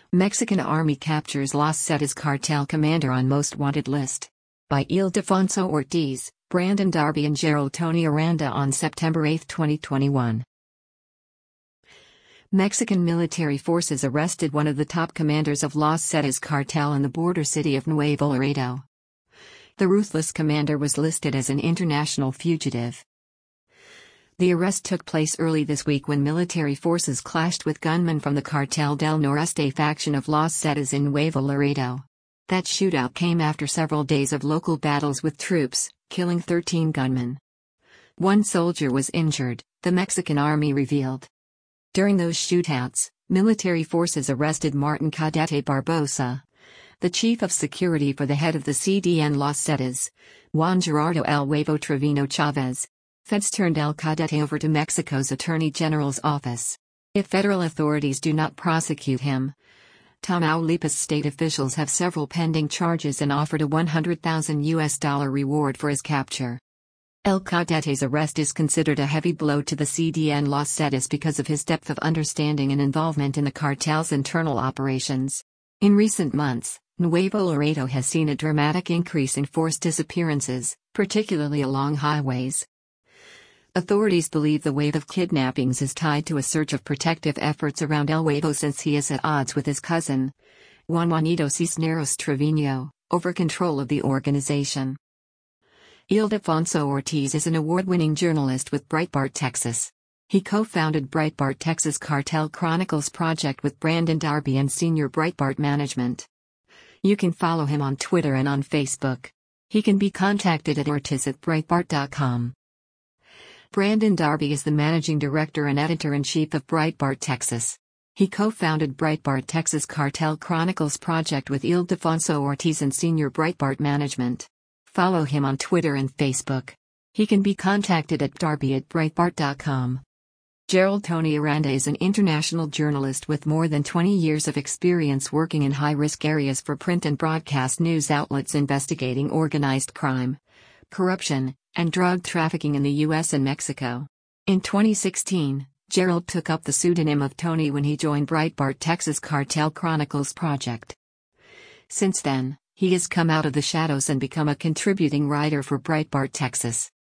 Mexican Army captures Los Zetas cartel commander on most wanted list. By Ildefonso Ortiz, Brandon Darby and Gerald Tony Aranda on September 8, 2021. Mexican military forces arrested one of the top commanders of Los Zetas cartel in the border city of Nuevo Laredo. The ruthless commander was listed as an international fugitive. The arrest took place early this week when military forces clashed with gunmen from the Cartel del Noreste faction of Los Zetas in Nuevo Laredo. That shootout came after several days of local battles with troops, killing 13 gunmen. One soldier was injured, the Mexican army revealed. During those shootouts, military forces arrested Martin Cadete Barbosa, the chief of security for the head of the CDN Los Zetas, Juan Gerardo El Huevo Trevino Chavez. Feds turned El Cadete over to Mexico's Attorney General's office. If federal authorities do not prosecute him, Tamaulipas state officials have several pending charges and offered a $100,000 reward for his capture. El Cadete's arrest is considered a heavy blow to the CDN Los Zetas because of his depth of understanding and involvement in the cartel's internal operations. In recent months, Nuevo Laredo has seen a dramatic increase in forced disappearances, particularly along highways. Authorities believe the wave of kidnappings is tied to a surge of protective efforts around El Huevo since he is at odds with his cousin, Juanito Cisneros Trevino, over control of the organization. Ildefonso Ortiz is an award-winning journalist with Breitbart Texas. He co-founded Breitbart Texas Cartel Chronicles project with Brandon Darby and senior Breitbart management. You can follow him on Twitter and on Facebook. He can be contacted at ortiz@breitbart.com. Brandon Darby is the managing director and editor-in-chief of Breitbart Texas. He co-founded Breitbart Texas Cartel Chronicles project with Ildefonso Ortiz and senior Breitbart management. Follow him on Twitter and Facebook. He can be contacted at darby@breitbart.com. Gerald Tony Aranda is an international journalist with more than 20 years of experience working in high-risk areas for print and broadcast news outlets investigating organized crime, corruption, and drug trafficking in the U.S. and Mexico. In 2016, Gerald took up the pseudonym of Tony when he joined Breitbart Texas Cartel Chronicles project. Since then, he has come out of the shadows and become a contributing writer for Breitbart Texas.